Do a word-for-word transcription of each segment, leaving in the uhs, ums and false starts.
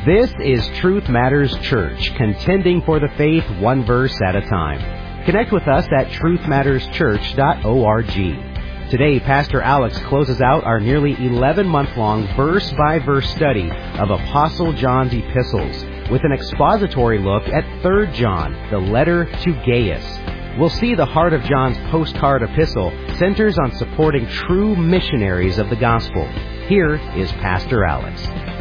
This is Truth Matters Church, contending for the faith one verse at a time. Connect with us at truth matters church dot org. Today, Pastor Alex closes out our nearly eleven-month-long verse-by-verse study of Apostle John's epistles with an expository look at Third John, the letter to Gaius. We'll see the heart of John's postcard epistle centers on supporting true missionaries of the gospel. Here is Pastor Alex.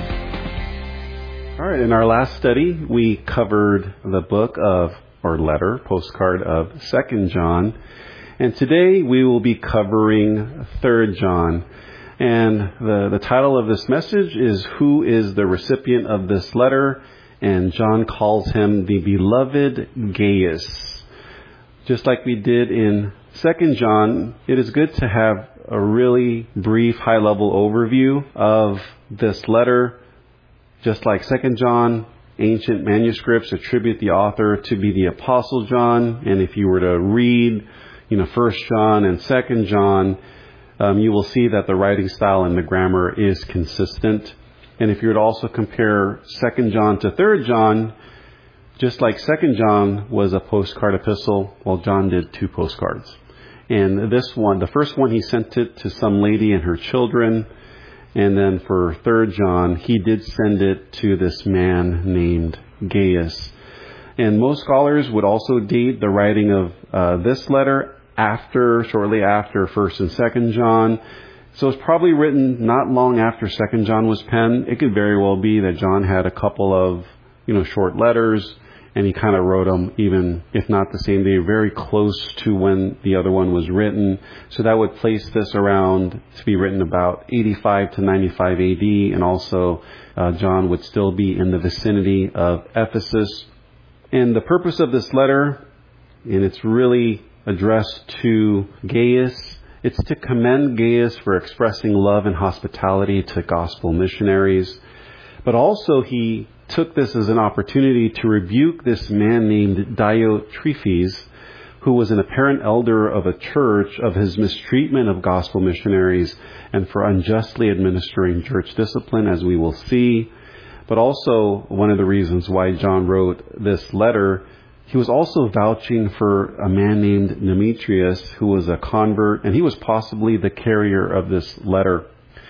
All right, in our last study, we covered the book of, or letter, postcard of Second John. And today we will be covering Third John. And the, the title of this message is, Who is the recipient of this letter? And John calls him the beloved Gaius. Just like we did in Second John, it is good to have a really brief, high-level overview of this letter. Just like Second John, ancient manuscripts attribute the author to be the Apostle John. And if you were to read, you know, First John and Second John, um, you will see that the writing style and the grammar is consistent. And if you were to also compare Second John to Third John, just like Second John was a postcard epistle, well, John did two postcards. And this one, the first one, he sent it to some lady and her children. And then for Third John, he did send it to this man named Gaius. And most scholars would also date the writing of uh, this letter after, shortly after First and Second John. So it's probably written not long after Second John was penned. It could very well be that John had a couple of, you know, short letters, and he kind of wrote them, even if not the same day, very close to when the other one was written. So that would place this around to be written about eighty-five to ninety-five A D. And also, uh, John would still be in the vicinity of Ephesus. And the purpose of this letter, and it's really addressed to Gaius, it's to commend Gaius for expressing love and hospitality to gospel missionaries. But also he took this as an opportunity to rebuke this man named Diotrephes, who was an apparent elder of a church, of his mistreatment of gospel missionaries and for unjustly administering church discipline, as we will see. But also, one of the reasons why John wrote this letter, he was also vouching for a man named Demetrius, who was a convert, and he was possibly the carrier of this letter.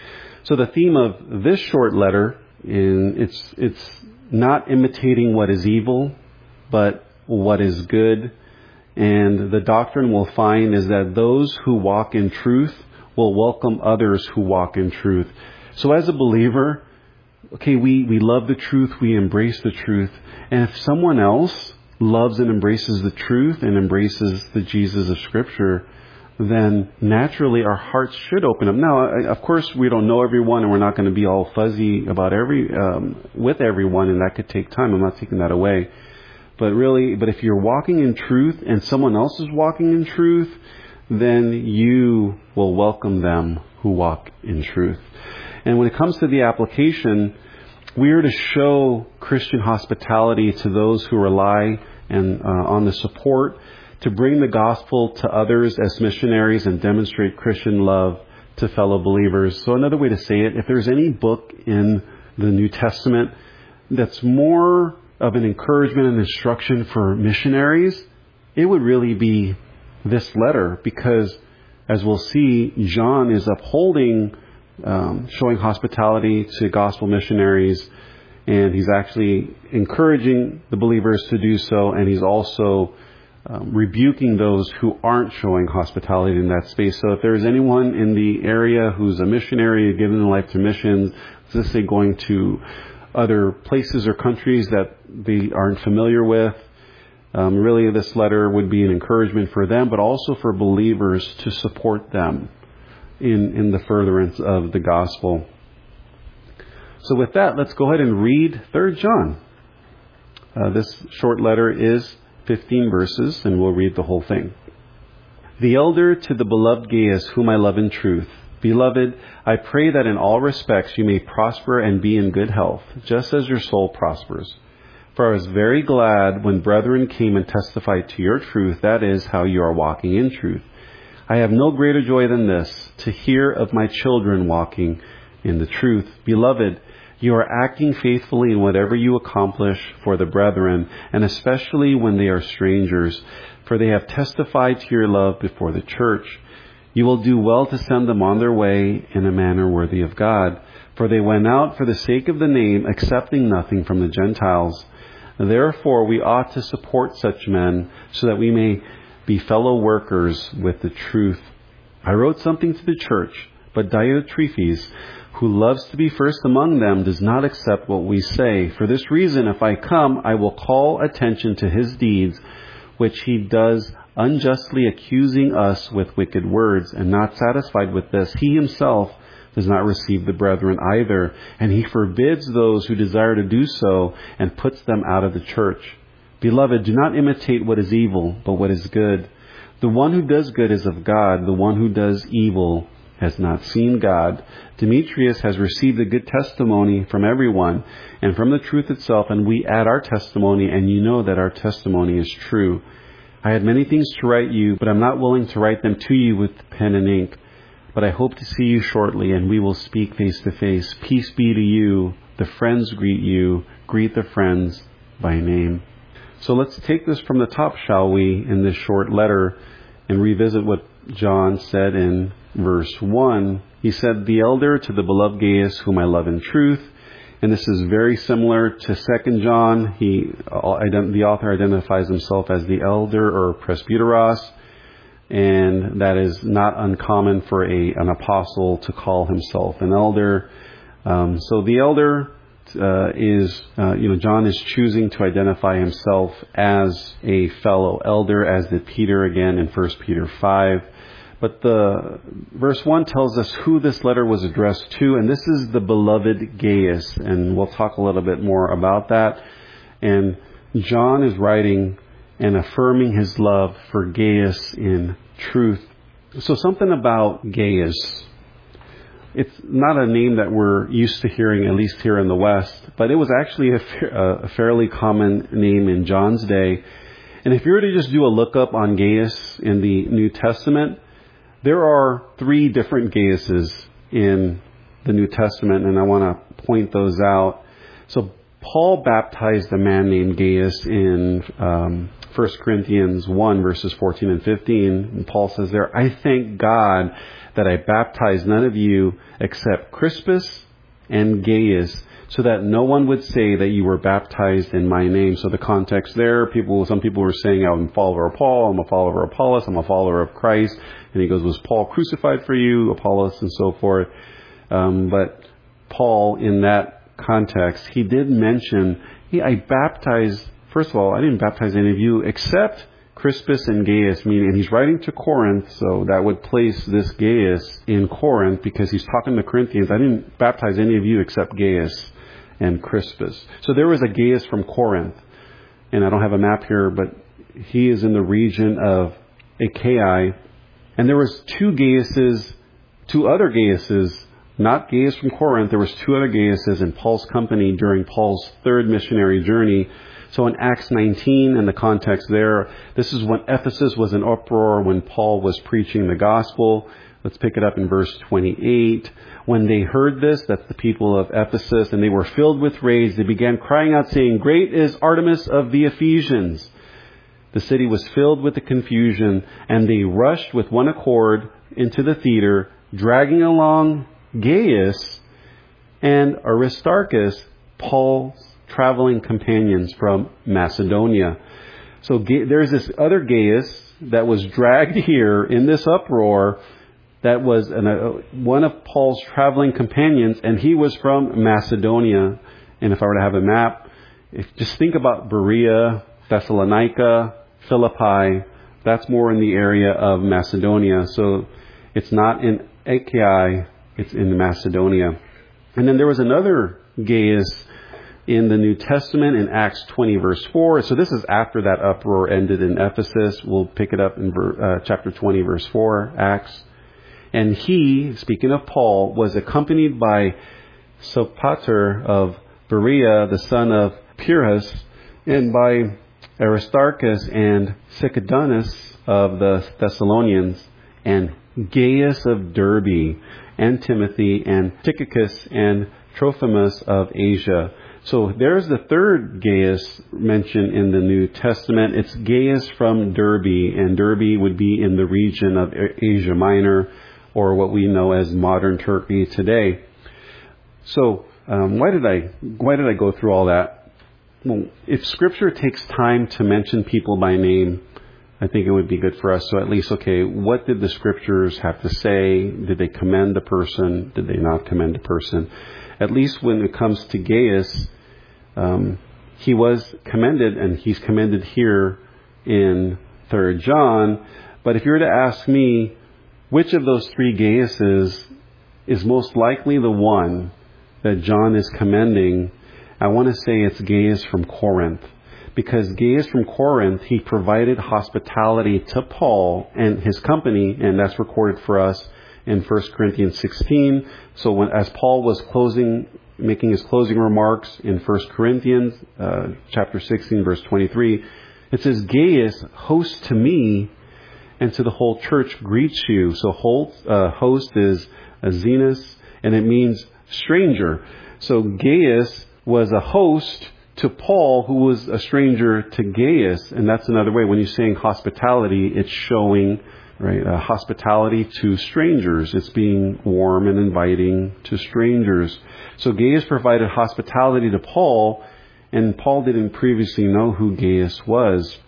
So the theme of this short letter, in it's it's not imitating what is evil, but what is good. And the doctrine we'll find is that those who walk in truth will welcome others who walk in truth. So as a believer, okay, we, we love the truth, we embrace the truth. And if someone else loves and embraces the truth and embraces the Jesus of Scripture, then naturally our hearts should open up. Now, of course, we don't know everyone, and we're not going to be all fuzzy about every um, with everyone, and that could take time. I'm not taking that away. But really, but if you're walking in truth and someone else is walking in truth, then you will welcome them who walk in truth. And when it comes to the application, we are to show Christian hospitality to those who rely and uh, on the support to bring the gospel to others as missionaries and demonstrate Christian love to fellow believers. So another way to say it, if there's any book in the New Testament that's more of an encouragement and instruction for missionaries, it would really be this letter, because as we'll see, John is upholding, um, showing hospitality to gospel missionaries, and he's actually encouraging the believers to do so, and he's also Um, rebuking those who aren't showing hospitality in that space. So if there's anyone in the area who's a missionary, giving their life to missions, let's say going to other places or countries that they aren't familiar with, um, really this letter would be an encouragement for them, but also for believers to support them in, in the furtherance of the gospel. So with that, let's go ahead and read Third John. Uh, this short letter is fifteen verses, and we'll read the whole thing. The elder to the beloved Gaius, whom I love in truth. Beloved, I pray that in all respects you may prosper and be in good health, just as your soul prospers. For I was very glad when brethren came and testified to your truth, that is, how you are walking in truth. I have no greater joy than this, to hear of my children walking in the truth. Beloved, You are acting faithfully in whatever you accomplish for the brethren, and especially when they are strangers, for they have testified to your love before the church. You will do well to send them on their way in a manner worthy of God, for they went out for the sake of the name, accepting nothing from the Gentiles. Therefore, we ought to support such men, so that we may be fellow workers with the truth. I wrote something to the church, but Diotrephes, who loves to be first among them, does not accept what we say. For this reason, if I come, I will call attention to his deeds, which he does unjustly, accusing us with wicked words. And not satisfied with this, he himself does not receive the brethren either, and he forbids those who desire to do so and puts them out of the church. Beloved, do not imitate what is evil, but what is good. The one who does good is of God. The one who does evil has not seen God. Demetrius has received a good testimony from everyone and from the truth itself, and we add our testimony, and you know that our testimony is true. I had many things to write you, but I'm not willing to write them to you with pen and ink. But I hope to see you shortly, and we will speak face to face. Peace be to you. The friends greet you. Greet the friends by name. So let's take this from the top, shall we, in this short letter, and revisit what John said in verse one. He said, the elder to the beloved Gaius, whom I love in truth. And this is very similar to Second John. He, the author identifies himself as the elder or presbyteros. And that is not uncommon for a an apostle to call himself an elder. Um, so the elder uh, is, uh, you know, John is choosing to identify himself as a fellow elder, as did Peter again in First Peter five. But the verse one tells us who this letter was addressed to, and this is the beloved Gaius, and we'll talk a little bit more about that. And John is writing and affirming his love for Gaius in truth. So something about Gaius. It's not a name that we're used to hearing, at least here in the West, but it was actually a, fa- a fairly common name in John's day. And if you were to just do a lookup on Gaius in the New Testament, there are three different Gaiuses in the New Testament, and I want to point those out. So Paul baptized a man named Gaius in um, First Corinthians one, verses fourteen and fifteen. And Paul says there, I thank God that I baptized none of you except Crispus and Gaius, so that no one would say that you were baptized in my name. So the context there, people, some people were saying, I'm a follower of Paul, I'm a follower of Apollos, I'm a follower of Christ. And he goes, was Paul crucified for you, Apollos, and so forth? Um, but Paul, in that context, he did mention, hey, I baptized, first of all, I didn't baptize any of you except Crispus and Gaius, meaning, and he's writing to Corinth, so that would place this Gaius in Corinth because he's talking to Corinthians. I didn't baptize any of you except Gaius and Crispus. So there was a Gaius from Corinth, and I don't have a map here, but he is in the region of Achaia, and there was two Gaiuses, two other Gaiuses, not Gaius from Corinth. There was two other Gaiuses in Paul's company during Paul's third missionary journey. So in Acts nineteen, in the context there, this is when Ephesus was in uproar when Paul was preaching the gospel. Let's pick it up in verse twenty-eight. When they heard this, that's the people of Ephesus, and they were filled with rage, they began crying out, saying, Great is Artemis of the Ephesians. The city was filled with the confusion, and they rushed with one accord into the theater, dragging along Gaius and Aristarchus, Paul's traveling companions from Macedonia. So there's this other Gaius that was dragged here in this uproar that was an, uh, one of Paul's traveling companions, and he was from Macedonia. And if I were to have a map, if, just think about Berea, Thessalonica, Philippi. That's more in the area of Macedonia. So it's not in Achaia, it's in Macedonia. And then there was another Gaius in the New Testament in Acts twenty, verse four. So this is after that uproar ended in Ephesus. We'll pick it up in uh, chapter twenty, verse four, Acts. And he, speaking of Paul, was accompanied by Sopater of Berea, the son of Pyrrhus, and by Aristarchus and Sycodunus of the Thessalonians, and Gaius of Derbe, and Timothy, and Tychicus, and Trophimus of Asia. So there's the third Gaius mentioned in the New Testament. It's Gaius from Derbe, and Derbe would be in the region of Asia Minor, or what we know as modern Turkey today. So um, why did I why did I go through all that? Well, if Scripture takes time to mention people by name, I think it would be good for us. So at least, okay, what did the Scriptures have to say? Did they commend the person? Did they not commend the person? At least when it comes to Gaius, um, he was commended, and he's commended here in Third John. But if you were to ask me, which of those three Gaiuses is most likely the one that John is commending, I want to say it's Gaius from Corinth. Because Gaius from Corinth, he provided hospitality to Paul and his company, and that's recorded for us in First Corinthians sixteen. So when, as Paul was closing, making his closing remarks in First Corinthians uh, chapter sixteen, verse twenty-three, it says, Gaius, host to me and to the whole church greets you. So host, uh, host is a zenus, and it means stranger. So Gaius was a host to Paul, who was a stranger to Gaius. And that's another way. When you're saying hospitality, it's showing, right, uh, hospitality to strangers. It's being warm and inviting to strangers. So Gaius provided hospitality to Paul, and Paul didn't previously know who Gaius was.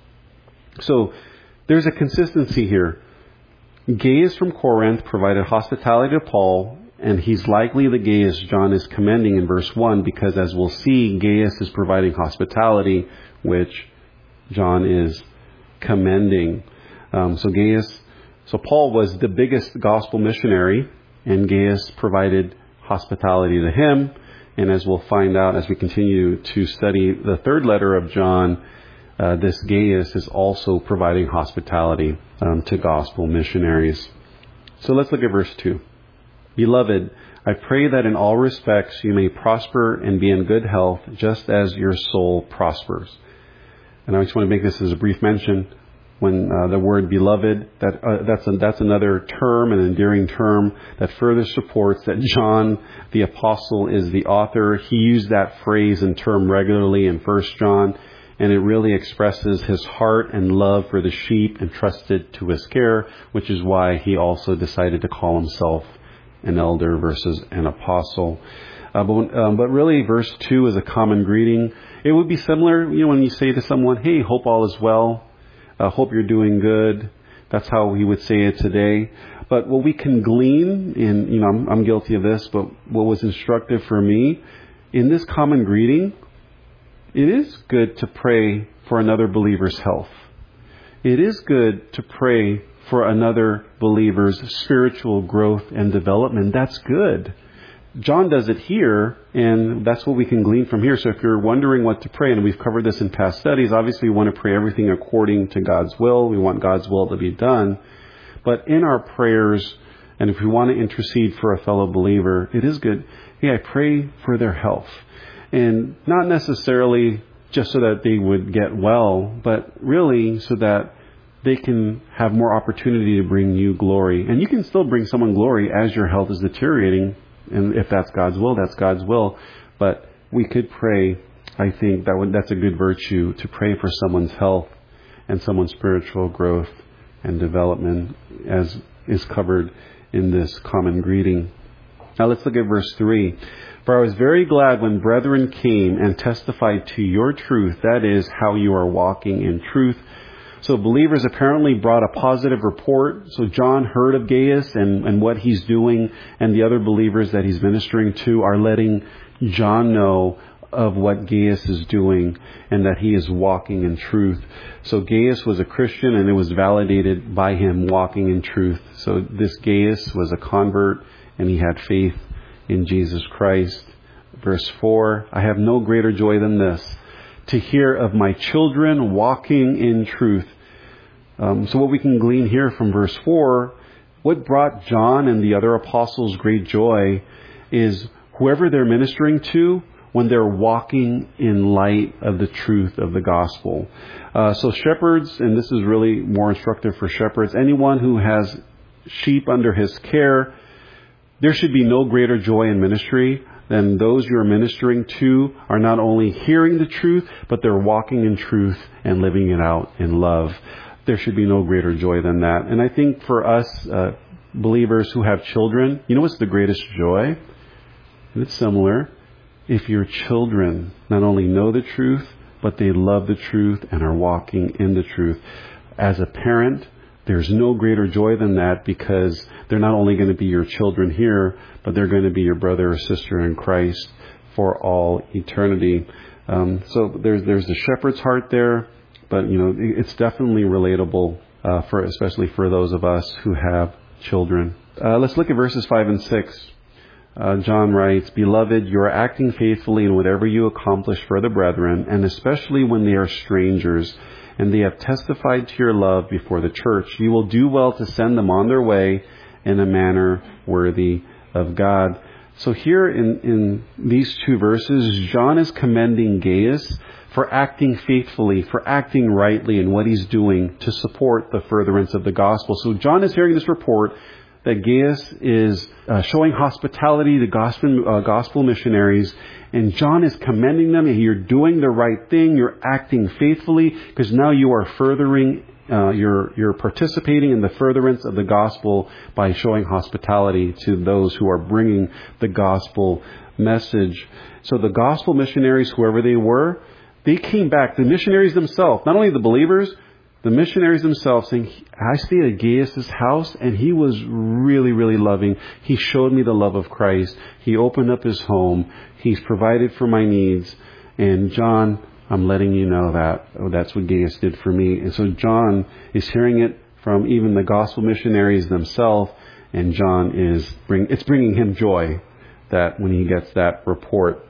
So there's a consistency here. Gaius from Corinth provided hospitality to Paul, and he's likely the Gaius John is commending in verse one, because as we'll see, Gaius is providing hospitality, which John is commending. Um, so Gaius, so Paul was the biggest gospel missionary, and Gaius provided hospitality to him. And as we'll find out as we continue to study the third letter of John, uh, this Gaius is also providing hospitality um, to gospel missionaries. So let's look at verse two. Beloved, I pray that in all respects you may prosper and be in good health, just as your soul prospers. And I just want to make this as a brief mention. When uh, the word beloved, that uh, that's a, that's another term, an endearing term that further supports that John the apostle is the author. He used that phrase and term regularly in First John, and it really expresses his heart and love for the sheep entrusted to his care, which is why he also decided to call himself an elder versus an apostle. Uh, but, um, but really, verse two is a common greeting. It would be similar, you know, when you say to someone, hey, hope all is well. Uh, hope you're doing good. That's how we would say it today. But what we can glean in, you know, I'm, I'm guilty of this, but what was instructive for me, in this common greeting, it is good to pray for another believer's health. It is good to pray for another believer's spiritual growth and development. That's good. John does it here, and that's what we can glean from here. So if you're wondering what to pray, and we've covered this in past studies, obviously we want to pray everything according to God's will. We want God's will to be done. But in our prayers, and if we want to intercede for a fellow believer, it is good. Hey, I pray for their health. And not necessarily just so that they would get well, but really so that they can have more opportunity to bring you glory. And you can still bring someone glory as your health is deteriorating. And if that's God's will, that's God's will. But we could pray, I think that would, that's a good virtue, to pray for someone's health and someone's spiritual growth and development, as is covered in this common greeting. Now let's look at verse three. For I was very glad when brethren came and testified to your truth, that is, how you are walking in truth. So believers apparently brought a positive report. So John heard of Gaius and, and what he's doing, and the other believers that he's ministering to are letting John know of what Gaius is doing and that he is walking in truth. So Gaius was a Christian, and it was validated by him walking in truth. So this Gaius was a convert, and he had faith in Jesus Christ. Verse four, I have no greater joy than this, to hear of my children walking in truth. Um, so what we can glean here from verse four, what brought John and the other apostles great joy is whoever they're ministering to, when they're walking in light of the truth of the gospel. Uh, so shepherds, and this is really more instructive for shepherds, anyone who has sheep under his care, there should be no greater joy in ministry then those you're ministering to are not only hearing the truth, but they're walking in truth and living it out in love. There should be no greater joy than that. And I think for us uh, believers who have children, you know what's the greatest joy? And it's similar. If your children not only know the truth, but they love the truth and are walking in the truth. As a parent, there's no greater joy than that, because they're not only going to be your children here, but they're going to be your brother or sister in Christ for all eternity. Um, so there's there's the shepherd's heart there, but you know it's definitely relatable uh, for especially for those of us who have children. Uh, let's look at verses five and six. Uh, John writes, "Beloved, you are acting faithfully in whatever you accomplish for the brethren, and especially when they are strangers, and they have testified to your love before the church. You will do well to send them on their way in a manner worthy of God." So here in, in these two verses, John is commending Gaius for acting faithfully, for acting rightly in what he's doing to support the furtherance of the gospel. So John is hearing this report that Gaius is uh, showing hospitality to gospel, uh, gospel missionaries, and John is commending them. You're doing the right thing. You're acting faithfully, because now you are furthering, uh, you're, you're participating in the furtherance of the gospel by showing hospitality to those who are bringing the gospel message. So the gospel missionaries, whoever they were, they came back. The missionaries themselves, not only the believers, the missionaries themselves saying, "I stayed at Gaius' house and he was really, really loving. He showed me the love of Christ. He opened up his home. He's provided for my needs. And John, I'm letting you know that oh, that's what Gaius did for me." And so John is hearing it from even the gospel missionaries themselves, and John is bring it's bringing him joy that when he gets that report.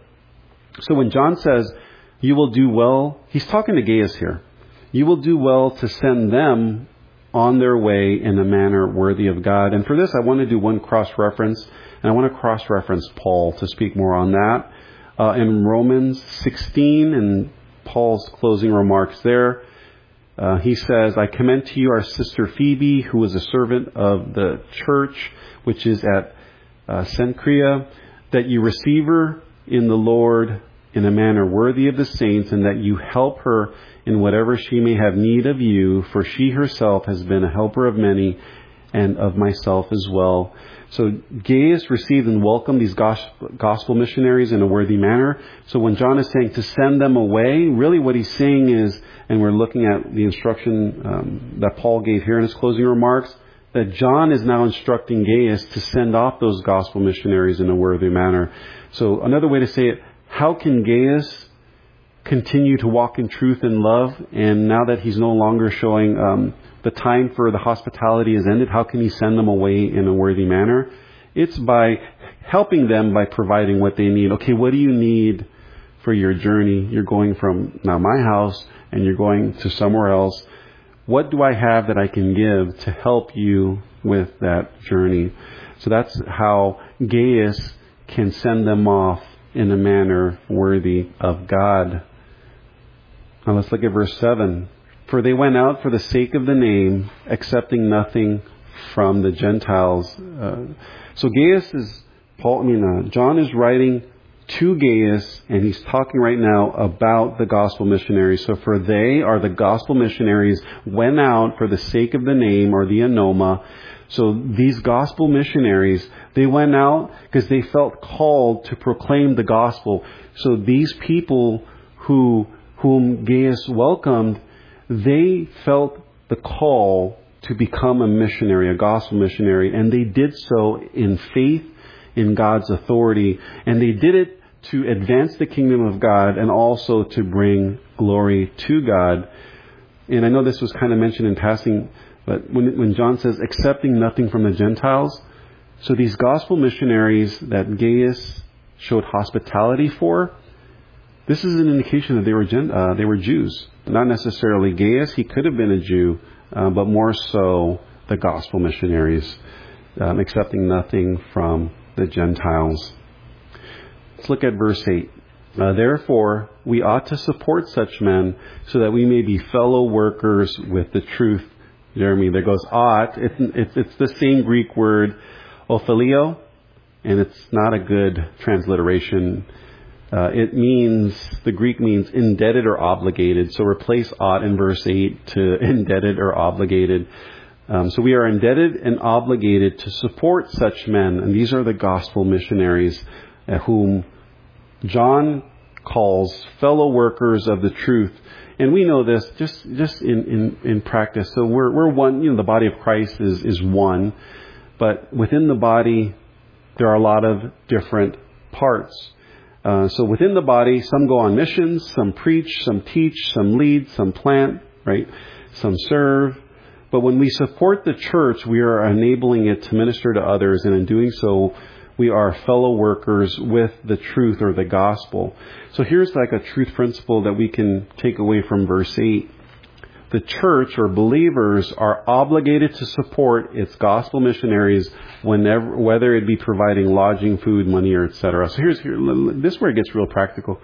So when John says, "You will do well," he's talking to Gaius here. "You will do well to send them on their way in a manner worthy of God." And for this, I want to do one cross-reference, and I want to cross-reference Paul to speak more on that. Uh, in Romans sixteen, in Paul's closing remarks there, uh, he says, "I commend to you our sister Phoebe, who is a servant of the church, which is at uh, Cenchrea, that you receive her in the Lord in a manner worthy of the saints, and that you help her in whatever she may have need of you, for she herself has been a helper of many, and of myself as well." So Gaius received and welcomed these gospel missionaries in a worthy manner. So when John is saying to send them away, really what he's saying is, and we're looking at the instruction um, that Paul gave here in his closing remarks, that John is now instructing Gaius to send off those gospel missionaries in a worthy manner. So another way to say it, how can Gaius continue to walk in truth and love, and now that he's no longer showing um, the time for the hospitality has ended, how can he send them away in a worthy manner? It's by helping them by providing what they need. Okay, what do you need for your journey? You're going from now my house and you're going to somewhere else. What do I have that I can give to help you with that journey? So that's how Gaius can send them off in a manner worthy of God. Now let's look at verse seven. "For they went out for the sake of the name, accepting nothing from the Gentiles." Uh, so Gaius is, Paul, I mean, uh, John is writing to Gaius, and he's talking right now about the gospel missionaries. So for they are the gospel missionaries went out for the sake of the name, or the anoma. So these gospel missionaries, they went out because they felt called to proclaim the gospel. So these people who whom Gaius welcomed, they felt the call to become a missionary, a gospel missionary, and they did so in faith in God's authority, and they did it to advance the kingdom of God and also to bring glory to God. And I know this was kind of mentioned in passing, but when, when John says accepting nothing from the Gentiles, so these gospel missionaries that Gaius showed hospitality for, this is an indication that they were Gen- uh, they were Jews. Not necessarily Gaius, he could have been a Jew, uh, but more so the gospel missionaries, um, accepting nothing from the Gentiles. Let's look at verse eight. Uh, "Therefore, we ought to support such men, so that we may be fellow workers with the truth." Jeremy, there goes ought. It's, it's, it's the same Greek word, ophelio. and it's not a good transliteration. Uh, it means, the Greek means indebted or obligated. So replace ought in verse eight to indebted or obligated. Um, so we are indebted and obligated to support such men. And these are the gospel missionaries uh, whom John calls fellow workers of the truth. And we know this just, just in, in, in practice. So we're, we're one, you know, the body of Christ is, is one. But within the body, there are a lot of different parts. Uh, so within the body, some go on missions, some preach, some teach, some lead, some plant, right? Some serve. But when we support the church, we are enabling it to minister to others. And in doing so, we are fellow workers with the truth or the gospel. So here's like a truth principle that we can take away from verse eight. The church or believers are obligated to support its gospel missionaries whenever, whether it be providing lodging, food, money, or et cetera. So here's here, this is where it gets real practical.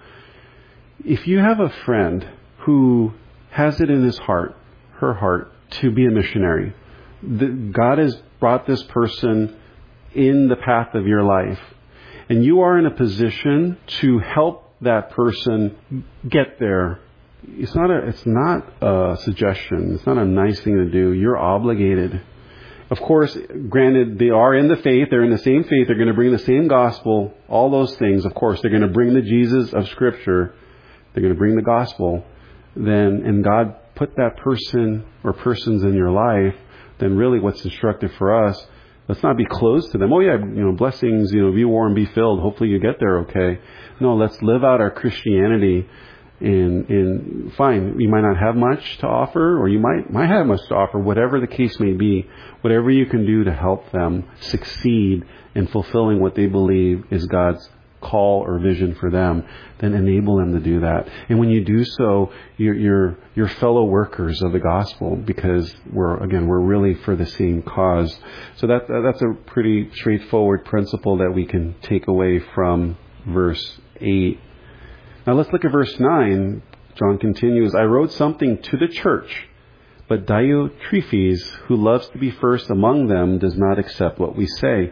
If you have a friend who has it in his heart, her heart, to be a missionary, the, God has brought this person in the path of your life, and you are in a position to help that person get there. It's not a, it's not a suggestion. It's not a nice thing to do. You're obligated. Of course, granted, they are in the faith. They're in the same faith. They're going to bring the same gospel. All those things. Of course, they're going to bring the Jesus of Scripture. They're going to bring the gospel. Then, and God put that person or persons in your life. Then really what's instructive for us, let's not be closed to them. Oh yeah, you know, blessings, you know, be warm, be filled. Hopefully you get there okay. No, let's live out our Christianity. And, and fine, you might not have much to offer, or you might might have much to offer, whatever the case may be. Whatever you can do to help them succeed in fulfilling what they believe is God's call or vision for them, then enable them to do that. And when you do so, you're you're, you're fellow workers of the gospel, because we're again we're really for the same cause. So that that's a pretty straightforward principle that we can take away from verse eight. Now let's look at verse nine. John continues, I wrote something to the church, but Diotrephes, who loves to be first among them, does not accept what we say.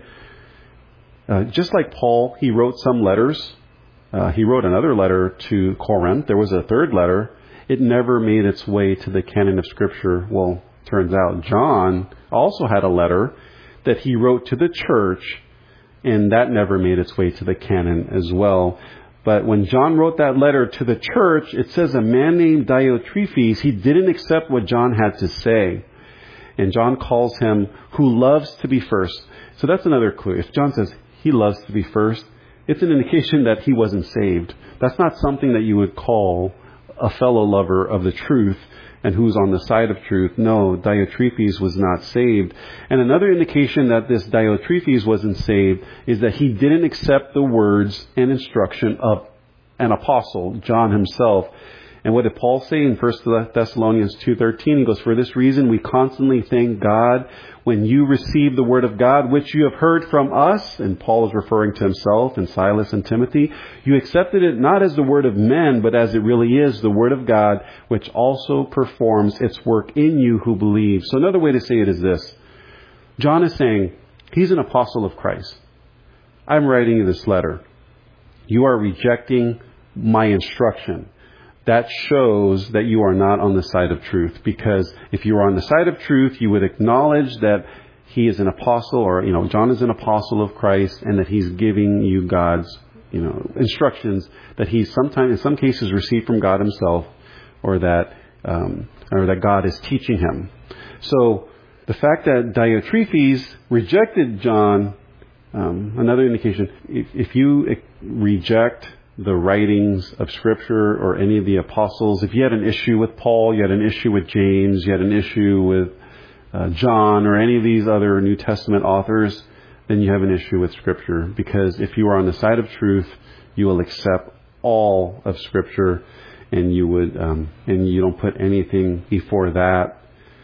Uh, just like Paul, he wrote some letters. Uh, he wrote another letter to Corinth. There was a third letter. It never made its way to the canon of Scripture. Well, turns out John also had a letter that he wrote to the church, and that never made its way to the canon as well. But when John wrote that letter to the church, it says a man named Diotrephes, he didn't accept what John had to say. And John calls him who loves to be first. So that's another clue. If John says he loves to be first, it's an indication that he wasn't saved. That's not something that you would call a fellow lover of the truth and who's on the side of truth. No, Diotrephes was not saved. And another indication that this Diotrephes wasn't saved is that he didn't accept the words and instruction of an apostle, John himself. And what did Paul say in First Thessalonians two thirteen? He goes, for this reason we constantly thank God when you receive the word of God, which you have heard from us. And Paul is referring to himself and Silas and Timothy. You accepted it not as the word of men, but as it really is, the word of God, which also performs its work in you who believe. So another way to say it is this. John is saying, he's an apostle of Christ. I'm writing you this letter. You are rejecting my instruction. That shows that you are not on the side of truth, because if you were on the side of truth, you would acknowledge that he is an apostle, or, you know, John is an apostle of Christ, and that he's giving you God's, you know, instructions that he sometimes, in some cases, received from God himself, or that, um, or that God is teaching him. So the fact that Diotrephes rejected John, um, another indication, if, if you reject the writings of Scripture or any of the apostles, if you had an issue with Paul, you had an issue with James, you had an issue with uh, John or any of these other New Testament authors, then you have an issue with Scripture. Because if you are on the side of truth, you will accept all of Scripture, and you would um, and you don't put anything before that.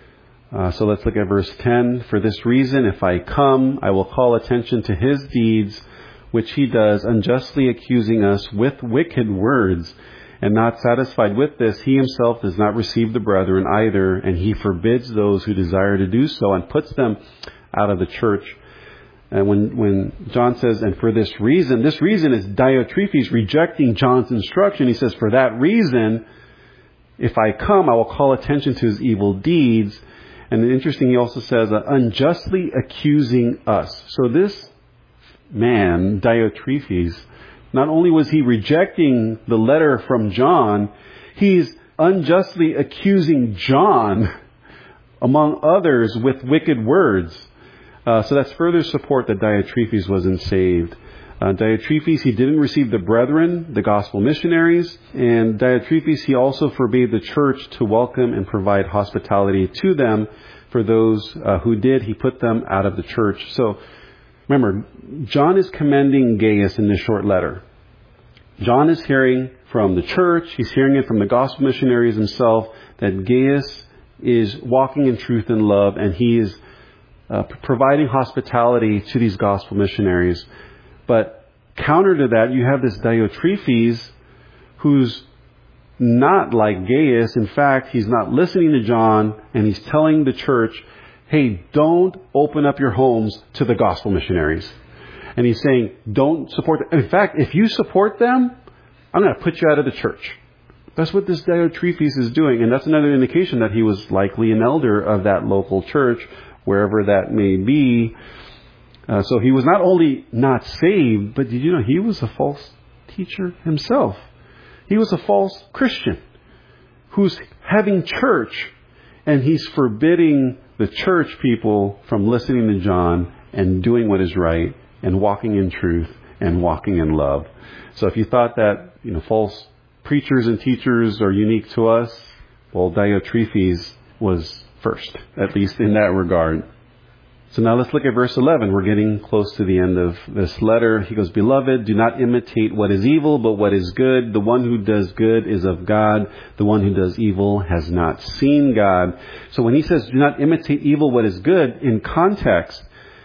Uh, so let's look at verse ten. For this reason, if I come, I will call attention to his deeds, which he does, unjustly accusing us with wicked words. And not satisfied with this, he himself does not receive the brethren either, and he forbids those who desire to do so and puts them out of the church. And when, when John says, and for this reason, this reason is Diotrephes rejecting John's instruction. He says, for that reason, if I come, I will call attention to his evil deeds. And interesting, he also says, uh, unjustly accusing us. So this man, Diotrephes, not only was he rejecting the letter from John, he's unjustly accusing John, among others, with wicked words. Uh, so that's further support that Diotrephes wasn't saved. Uh, Diotrephes, he didn't receive the brethren, the gospel missionaries, and Diotrephes, he also forbade the church to welcome and provide hospitality to them. For those uh, who did, he put them out of the church. So remember, John is commending Gaius in this short letter. John is hearing from the church, he's hearing it from the gospel missionaries himself, that Gaius is walking in truth and love, and he is uh, providing hospitality to these gospel missionaries. But counter to that, you have this Diotrephes who's not like Gaius. In fact, he's not listening to John, and he's telling the church, hey, don't open up your homes to the gospel missionaries. And he's saying, don't support them. In fact, if you support them, I'm going to put you out of the church. That's what this Diotrephes is doing. And that's another indication that he was likely an elder of that local church, wherever that may be. Uh, so he was not only not saved, but did you know he was a false teacher himself? He was a false Christian who's having church, and he's forbidding the church people from listening to John and doing what is right and walking in truth and walking in love. So if you thought that, you know, false preachers and teachers are unique to us, well, Diotrephes was first, at least in that regard. So now let's look at verse eleven. We're getting close to the end of this letter. He goes, Beloved, do not imitate what is evil, but what is good. The one who does good is of God. The one who does evil has not seen God. So when he says, do not imitate evil, what is good, in context,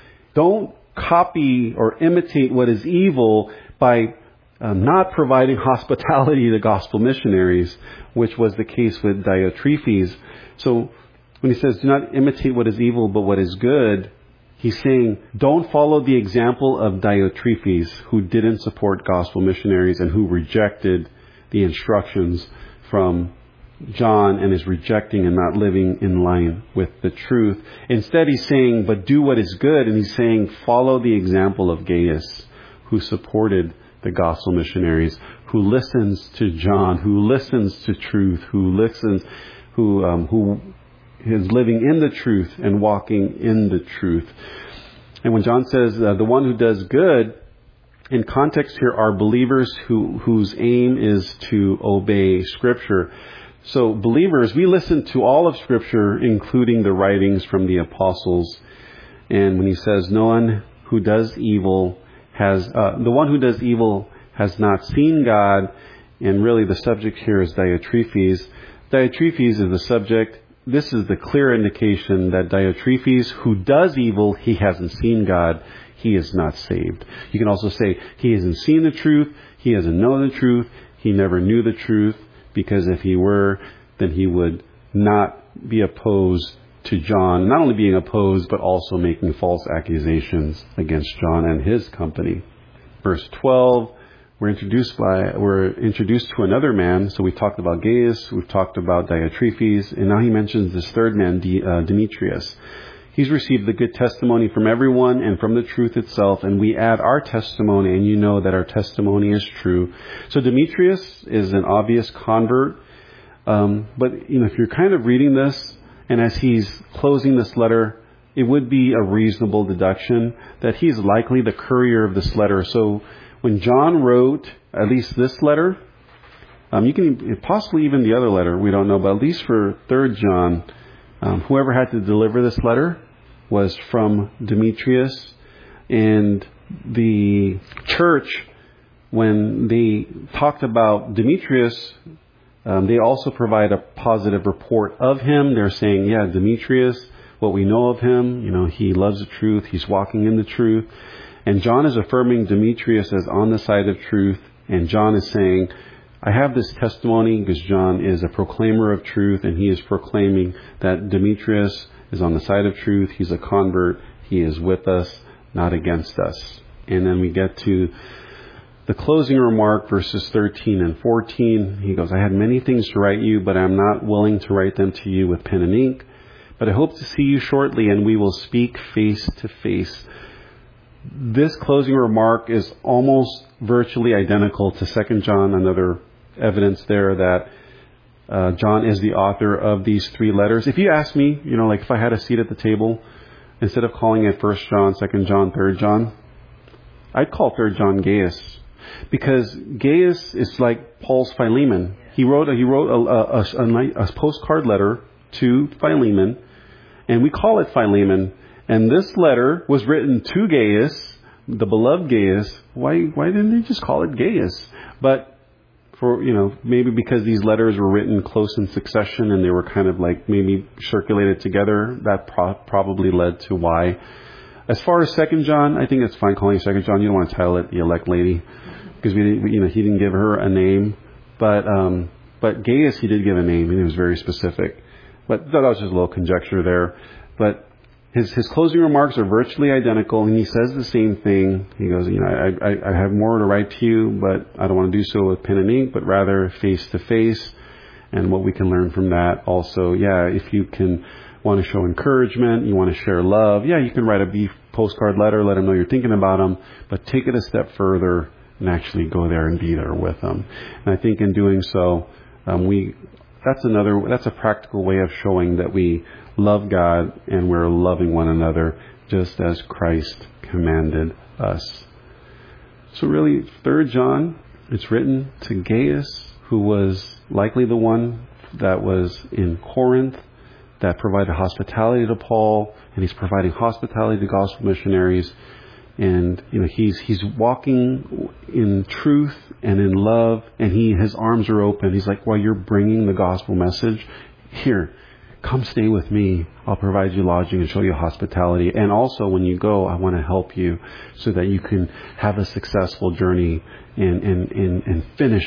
don't copy or imitate what is evil by uh, not providing hospitality to gospel missionaries, which was the case with Diotrephes. So when he says, do not imitate what is evil, but what is good, he's saying, don't follow the example of Diotrephes, who didn't support gospel missionaries and who rejected the instructions from John and is rejecting and not living in line with the truth. Instead, he's saying, but do what is good. And he's saying, follow the example of Gaius, who supported the gospel missionaries, who listens to John, who listens to truth, who listens, who, um, who, is living in the truth and walking in the truth. And when John says uh, the one who does good, in context here are believers who whose aim is to obey Scripture. So believers, we listen to all of Scripture, including the writings from the apostles. And when he says no one who does evil has, uh, the one who does evil has not seen God, and really the subject here is Diotrephes. Diotrephes is the subject. This is the clear indication that Diotrephes, who does evil, he hasn't seen God. He is not saved. You can also say he hasn't seen the truth. He doesn't know the truth. He never knew the truth, because if he were, then he would not be opposed to John, not only being opposed, but also making false accusations against John and his company. Verse twelve. We're introduced by we're introduced to another man. So we talked about Gaius, we've talked about Diotrephes, and now he mentions this third man, D, uh, Demetrius. He's received the good testimony from everyone and from the truth itself, and we add our testimony, and you know that our testimony is true. So Demetrius is an obvious convert, um, but you know if you're kind of reading this, and as he's closing this letter, it would be a reasonable deduction that he's likely the courier of this letter. So when John wrote, at least this letter, um, you can possibly even the other letter, we don't know, but at least for Third John, um, whoever had to deliver this letter was from Demetrius. And the church, when they talked about Demetrius, um, they also provide a positive report of him. They're saying, yeah, Demetrius, what we know of him, you know, he loves the truth, he's walking in the truth. And John is affirming Demetrius as on the side of truth. And John is saying, I have this testimony because John is a proclaimer of truth, and he is proclaiming that Demetrius is on the side of truth. He's a convert. He is with us. not against us. And then we get to the closing remark, verses thirteen and fourteen. He goes, I had many things to write you, but I'm not willing to write them to you with pen and ink. But I hope to see you shortly, and we will speak face to face. This closing remark is almost virtually identical to Second John, another evidence there that uh, John is the author of these three letters. If you ask me, you know, like if I had a seat at the table, instead of calling it First John, Second John, Third John, I'd call Third John Gaius. Because Gaius is like Paul's Philemon. He wrote a, he wrote a, a, a, a postcard letter to Philemon, and we call it Philemon. And this letter was written to Gaius, the beloved Gaius. Why why didn't they just call it Gaius? But for, you know, maybe because these letters were written close in succession and they were kind of like maybe circulated together, that pro- probably led to why. As far as Second John, I think it's fine calling Second John. You don't want to title it the elect lady, because we, you know, he didn't give her a name. But um, but Gaius, he did give a name, and he was very specific. But that was just a little conjecture there. But his his closing remarks are virtually identical, and he says the same thing. He goes, you know, I, I, I have more to write to you, but I don't want to do so with pen and ink, but rather face to face. And what we can learn from that also, yeah, if you can want to show encouragement, you want to share love, yeah, you can write a brief postcard letter, let them know you're thinking about them, but take it a step further and actually go there and be there with them. And I think in doing so, um, we that's another that's a practical way of showing that we love God and we're loving one another just as Christ commanded us. So really, Third John, it's written to Gaius, who was likely the one that was in Corinth, that provided hospitality to Paul, and he's providing hospitality to gospel missionaries. And, you know, he's he's walking in truth and in love, and he his arms are open. He's like, while you're bringing the gospel message, here, come stay with me. I'll provide you lodging and show you hospitality. And also, when you go, I want to help you so that you can have a successful journey and and and, and finish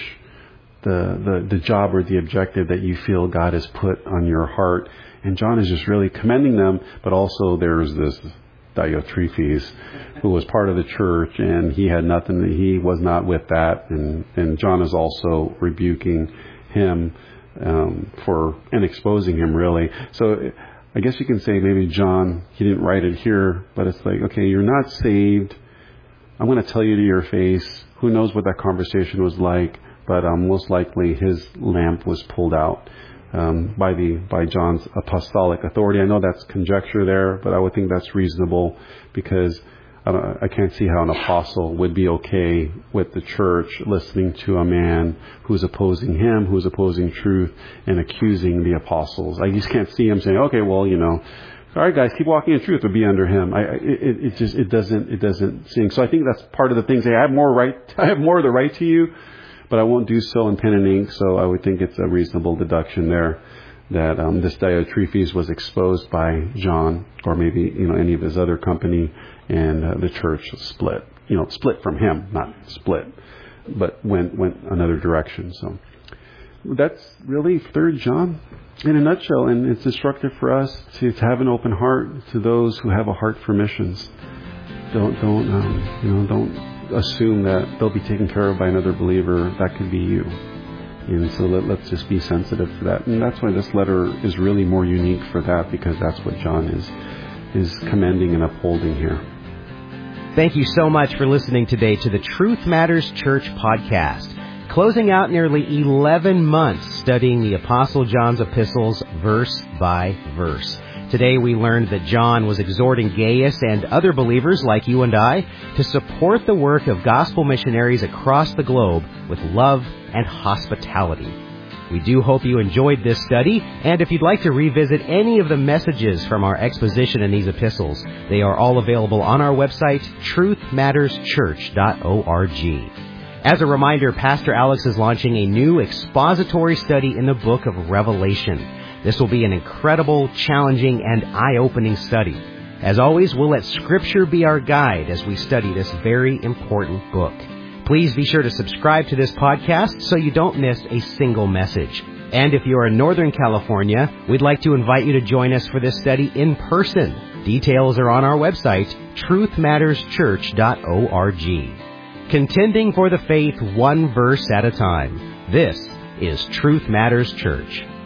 the, the the job or the objective that you feel God has put on your heart. And John is just really commending them, but also there's this Diotrephes, who was part of the church, and he had nothing, he was not with that, and, and John is also rebuking him um, for, and exposing him really. So I guess you can say maybe John, he didn't write it here, but it's like, okay, you're not saved. I'm going to tell you to your face. Who knows what that conversation was like, but um, most likely his lamp was pulled out. Um, by the by John's apostolic authority. I know that's conjecture there, but I would think that's reasonable, because I, don't, I can't see how an apostle would be okay with the church listening to a man who's opposing him, who's opposing truth, and accusing the apostles. I just can't see him saying, okay, well, you know, all right, guys, keep walking in truth, or be under him. I, it, it just it doesn't it doesn't sing. So I think that's part of the thing. Say, I have more right, I have more of the right to you, but I won't do so in pen and ink. So I would think it's a reasonable deduction there that um, this Diotrephes was exposed by John, or maybe, you know, any of his other company, and uh, the church split. You know, split from him, not split, but went went another direction. So that's really Third John in a nutshell, and it's instructive for us to, to have an open heart to those who have a heart for missions. Don't don't um, you know don't. assume that they'll be taken care of by another believer. That could be you. And so let, let's just be sensitive to that. And that's why this letter is really more unique for that, because that's what John is is commending and upholding here. Thank you so much for listening today to the Truth Matters Church podcast. Closing out nearly eleven months studying the Apostle John's epistles verse by verse. Today we learned that John was exhorting Gaius and other believers like you and I to support the work of gospel missionaries across the globe with love and hospitality. We do hope you enjoyed this study, and if you'd like to revisit any of the messages from our exposition in these epistles, they are all available on our website, truth matters church dot org. As a reminder, Pastor Alex is launching a new expository study in the book of Revelation. This will be an incredible, challenging, and eye-opening study. As always, we'll let Scripture be our guide as we study this very important book. Please be sure to subscribe to this podcast so you don't miss a single message. And if you are in Northern California, we'd like to invite you to join us for this study in person. Details are on our website, truth matters church dot org. Contending for the faith one verse at a time. This is Truth Matters Church.